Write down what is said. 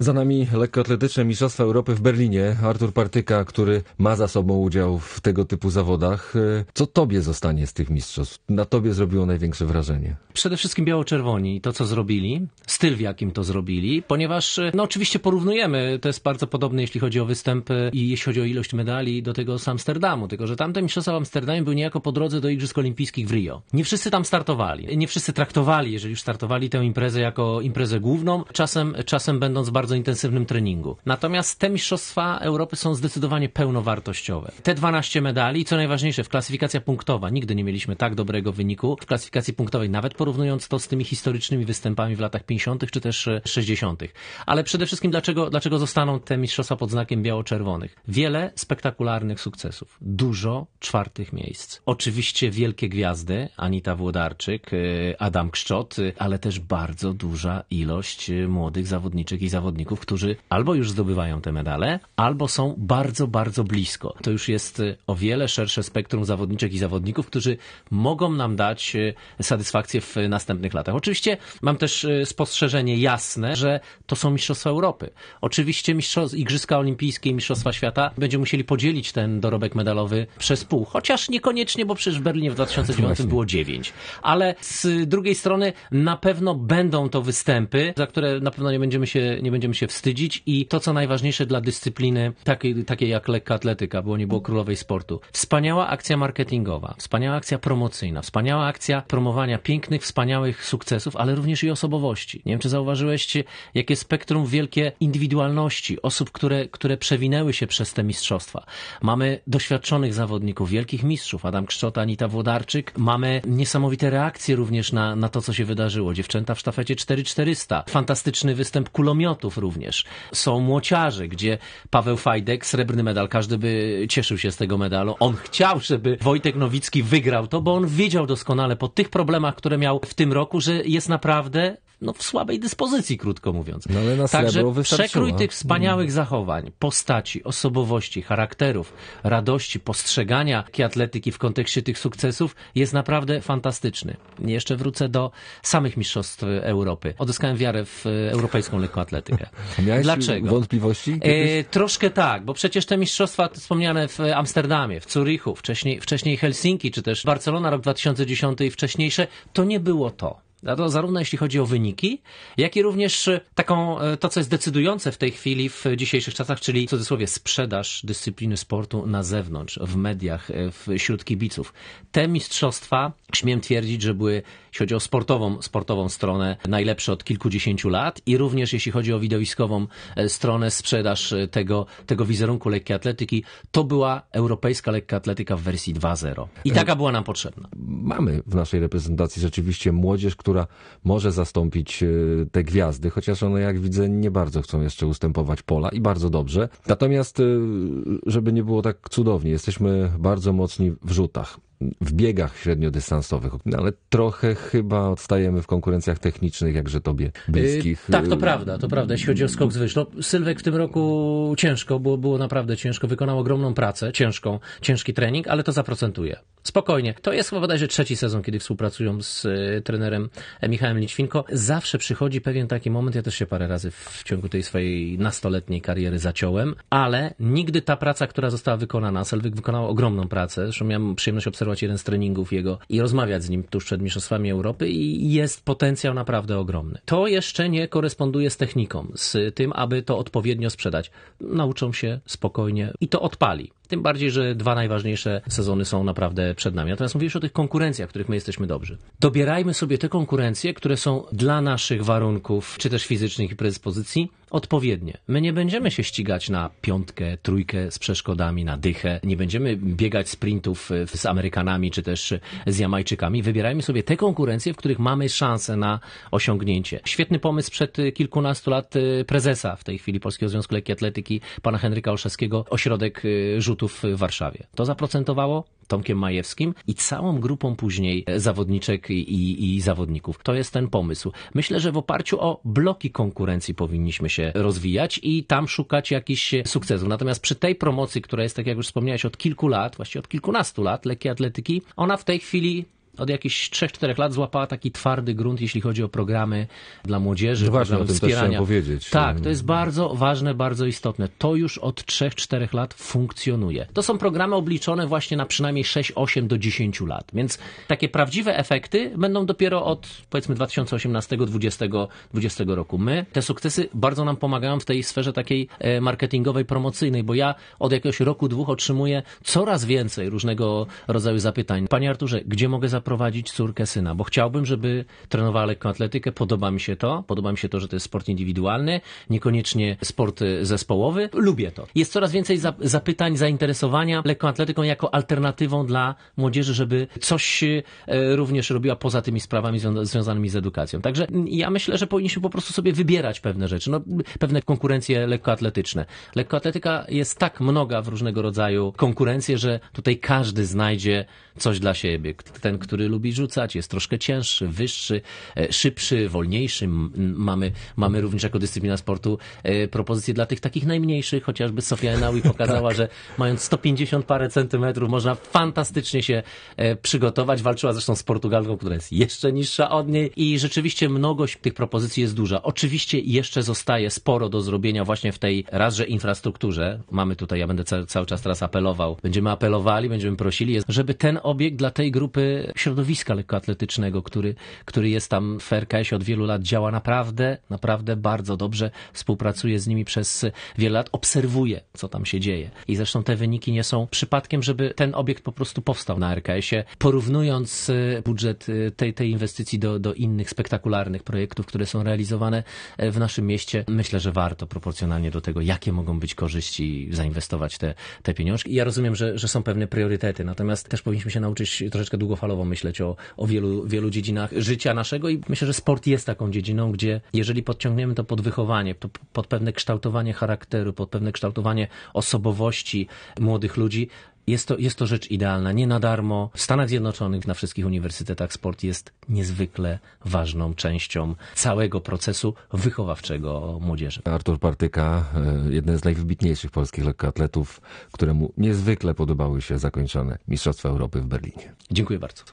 Za nami lekkoatletyczne Mistrzostwa Europy w Berlinie. Artur Partyka, który ma za sobą udział w tego typu zawodach. Co tobie zostanie z tych mistrzostw? Na tobie zrobiło największe wrażenie? Przede wszystkim biało-czerwoni, to co zrobili, styl w jakim to zrobili, ponieważ oczywiście porównujemy, to jest bardzo podobne jeśli chodzi o występ i jeśli chodzi o ilość medali do tego z Amsterdamu, tylko że tamte mistrzostwa w Amsterdamie były niejako po drodze do Igrzysk Olimpijskich w Rio. Nie wszyscy tam startowali, nie wszyscy traktowali, jeżeli już startowali, tę imprezę jako imprezę główną, czasem będąc w bardzo intensywnym treningu. Natomiast te mistrzostwa Europy są zdecydowanie pełnowartościowe. Te 12 medali, co najważniejsze, w klasyfikacja punktowa, nigdy nie mieliśmy tak dobrego wyniku w klasyfikacji punktowej, nawet porównując to z tymi historycznymi występami w latach 50. czy też 60. Ale przede wszystkim dlaczego zostaną te mistrzostwa pod znakiem biało-czerwonych? Wiele spektakularnych sukcesów, dużo czwartych miejsc. Oczywiście wielkie gwiazdy, Anita Włodarczyk, Adam Kszczot, ale też bardzo duża ilość młodych zawodniczek i zawodników, którzy albo już zdobywają te medale, albo są bardzo, bardzo blisko. To już jest o wiele szersze spektrum zawodniczek i zawodników, którzy mogą nam dać satysfakcję w następnych latach. Oczywiście mam też spostrzeżenie jasne, że to są Mistrzostwa Europy. Oczywiście Igrzyska Olimpijskie i Mistrzostwa Świata będziemy musieli podzielić ten dorobek medalowy przez pół. Chociaż niekoniecznie, bo przecież w Berlinie w 2009 było 9. Ale z drugiej strony na pewno będą to występy, za które na pewno nie będziemy się wstydzić i to, co najważniejsze dla dyscypliny takiej jak lekka atletyka, bo nie było królowej sportu. Wspaniała akcja marketingowa, wspaniała akcja promocyjna, wspaniała akcja promowania pięknych, wspaniałych sukcesów, ale również i osobowości. Nie wiem, czy zauważyłeś, jakie spektrum wielkie indywidualności, osób, które przewinęły się przez te mistrzostwa. Mamy doświadczonych zawodników, wielkich mistrzów, Adam Kszczot, Anita Włodarczyk. Mamy niesamowite reakcje również na to, co się wydarzyło. Dziewczęta w sztafecie 4x400. Fantastyczny występ kulomiotów również. Są młociarze, gdzie Paweł Fajdek, srebrny medal, każdy by cieszył się z tego medalu. On chciał, żeby Wojtek Nowicki wygrał to, bo on wiedział doskonale po tych problemach, które miał w tym roku, że jest naprawdę w słabej dyspozycji, krótko mówiąc. No ale na Także wystarczyło. Przekrój tych wspaniałych zachowań, postaci, osobowości, charakterów, radości, postrzegania atletyki w kontekście tych sukcesów jest naprawdę fantastyczny. Jeszcze wrócę do samych mistrzostw Europy. Odzyskałem wiarę w europejską lekkoatletykę. Miałeś Dlaczego? wątpliwości? Troszkę tak, bo przecież te mistrzostwa wspomniane w Amsterdamie, w Zurychu, wcześniej Helsinki, czy też Barcelona rok 2010 i wcześniejsze, to nie było to. Zarówno jeśli chodzi o wyniki, jak i również to, co jest decydujące w tej chwili, w dzisiejszych czasach, czyli w cudzysłowie sprzedaż dyscypliny sportu na zewnątrz, w mediach, wśród kibiców. Te mistrzostwa, śmiem twierdzić, że były, jeśli chodzi o sportową stronę, najlepsze od kilkudziesięciu lat i również jeśli chodzi o widowiskową stronę, sprzedaż tego wizerunku lekkiej atletyki, to była europejska lekka atletyka w wersji 2.0. I taka była nam potrzebna. Mamy w naszej reprezentacji rzeczywiście młodzież, która może zastąpić te gwiazdy, chociaż one, jak widzę, nie bardzo chcą jeszcze ustępować pola i bardzo dobrze. Natomiast, żeby nie było tak cudownie, jesteśmy bardzo mocni w rzutach, w biegach średniodystansowych, ale trochę chyba odstajemy w konkurencjach technicznych, jakże tobie bliskich. Tak, to prawda. Jeśli chodzi o skok z wyż. Sylwek w tym roku ciężko, było naprawdę ciężko, wykonał ogromną pracę, ciężki trening, ale to zaprocentuje. Spokojnie. To jest chyba bodajże 3. sezon, kiedy współpracują z trenerem Michałem Lićwinko. Zawsze przychodzi pewien taki moment, ja też się parę razy w ciągu tej swojej nastoletniej kariery zaciąłem, ale nigdy ta praca, która została wykonana, Sylwek wykonał ogromną pracę, zresztą miałem przyjemność obserwować jeden z treningów jego i rozmawiać z nim tuż przed Mistrzostwami Europy i jest potencjał naprawdę ogromny. To jeszcze nie koresponduje z techniką, z tym, aby to odpowiednio sprzedać. Nauczą się spokojnie i to odpali. Tym bardziej, że 2 najważniejsze sezony są naprawdę przed nami. Natomiast mówisz o tych konkurencjach, w których my jesteśmy dobrzy. Dobierajmy sobie te konkurencje, które są dla naszych warunków, czy też fizycznych i predyspozycji, odpowiednie. My nie będziemy się ścigać na 5, 3 z przeszkodami, na dychę. Nie będziemy biegać sprintów z Amerykanami, czy też z Jamajczykami. Wybierajmy sobie te konkurencje, w których mamy szansę na osiągnięcie. Świetny pomysł przed kilkunastu lat prezesa w tej chwili Polskiego Związku Lekkiej Atletyki, pana Henryka Olszewskiego, ośrodek rzutów w Warszawie. To zaprocentowało Tomkiem Majewskim i całą grupą później zawodniczek i zawodników. To jest ten pomysł. Myślę, że w oparciu o bloki konkurencji powinniśmy się rozwijać i tam szukać jakichś sukcesów. Natomiast przy tej promocji, która jest, tak jak już wspomniałeś, od kilku lat, właściwie od kilkunastu lat lekkiej atletyki, ona w tej chwili od jakichś 3-4 lat złapała taki twardy grunt, jeśli chodzi o programy dla młodzieży, Właśnie, programy o tym wspierania. też chciałem powiedzieć. Tak, to jest bardzo ważne, bardzo istotne. To już od 3-4 lat funkcjonuje. To są programy obliczone właśnie na przynajmniej 6, 8 do 10 lat, więc takie prawdziwe efekty będą dopiero od, powiedzmy, 2018-2020 roku. My, te sukcesy bardzo nam pomagają w tej sferze takiej marketingowej, promocyjnej, bo ja od jakiegoś roku, 2 otrzymuję coraz więcej różnego rodzaju zapytań. Panie Arturze, gdzie mogę zaprowadzić córkę, syna? Bo chciałbym, żeby trenowała lekkoatletykę. Podoba mi się to, że to jest sport indywidualny, niekoniecznie sport zespołowy. Lubię to. Jest coraz więcej zapytań, zainteresowania lekkoatletyką jako alternatywą dla młodzieży, żeby coś również robiła poza tymi sprawami związanymi z edukacją. Także ja myślę, że powinniśmy po prostu sobie wybierać pewne rzeczy, pewne konkurencje lekkoatletyczne. Lekkoatletyka jest tak mnoga w różnego rodzaju konkurencje, że tutaj każdy znajdzie coś dla siebie. Ten, który lubi rzucać, jest troszkę cięższy, wyższy, szybszy, wolniejszy. Mamy również jako dyscyplina sportu propozycje dla tych takich najmniejszych, chociażby Sofia Enaui pokazała, że mając 150 parę centymetrów można fantastycznie się przygotować. Walczyła zresztą z Portugalką, która jest jeszcze niższa od niej i rzeczywiście mnogość tych propozycji jest duża. Oczywiście jeszcze zostaje sporo do zrobienia właśnie w tej razże infrastrukturze. Mamy tutaj, ja będę cały czas teraz apelował, będziemy apelowali, będziemy prosili, żeby ten obiekt dla tej grupy środowiska lekkoatletycznego, który jest tam w RKS-ie od wielu lat, działa naprawdę bardzo dobrze, współpracuje z nimi przez wiele lat, obserwuje, co tam się dzieje. I zresztą te wyniki nie są przypadkiem, żeby ten obiekt po prostu powstał na RKS-ie. Porównując budżet tej inwestycji do innych spektakularnych projektów, które są realizowane w naszym mieście, myślę, że warto proporcjonalnie do tego, jakie mogą być korzyści, zainwestować te pieniążki. Ja rozumiem, że są pewne priorytety, natomiast też powinniśmy się nauczyć troszeczkę długofalowo myśleć o wielu dziedzinach życia naszego i myślę, że sport jest taką dziedziną, gdzie jeżeli podciągniemy to pod wychowanie, to pod pewne kształtowanie charakteru, pod pewne kształtowanie osobowości młodych ludzi, jest to rzecz idealna. Nie na darmo w Stanach Zjednoczonych na wszystkich uniwersytetach sport jest niezwykle ważną częścią całego procesu wychowawczego młodzieży. Artur Partyka, jeden z najwybitniejszych polskich lekkoatletów, któremu niezwykle podobały się zakończone Mistrzostwa Europy w Berlinie. Dziękuję bardzo.